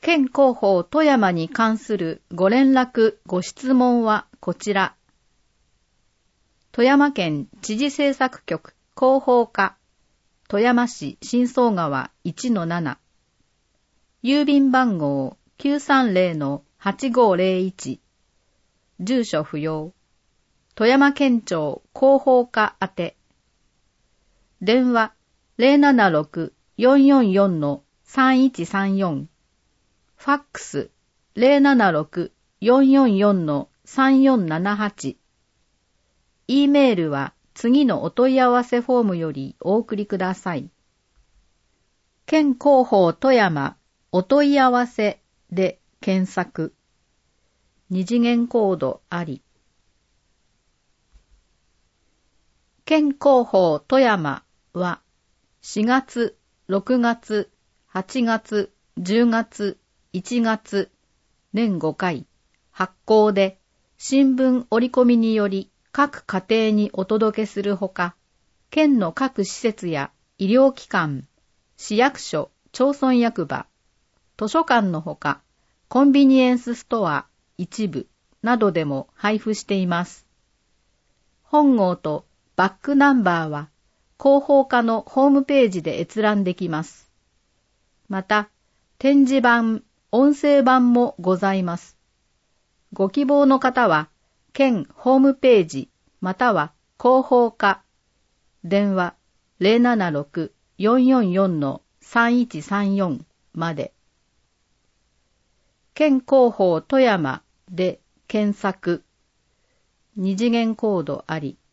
県広報富山に関するご連絡、ご質問はこちら。富山県知事政策局広報課、富山市新総川 1-7、郵便番号 930-8501、住所不要、富山県庁広報課宛て、電話 076-444-3134、ファックス 076-444-3478、E メールは次のお問い合わせフォームよりお送りください。県広報富山お問い合わせで検索。二次元コードあり。県広報富山は4月、6月、8月、10月、1月、年5回発行で新聞折り込みにより各家庭にお届けするほか、県の各施設や医療機関、市役所、町村役場、図書館のほか、コンビニエンスストア、一部などでも配布しています。本号とバックナンバーは広報課のホームページで閲覧できます。また、展示版、音声版もございます。ご希望の方は、県ホームページまたは広報課、電話 076-444-3134 まで。県広報富山で検索。二次元コードあり。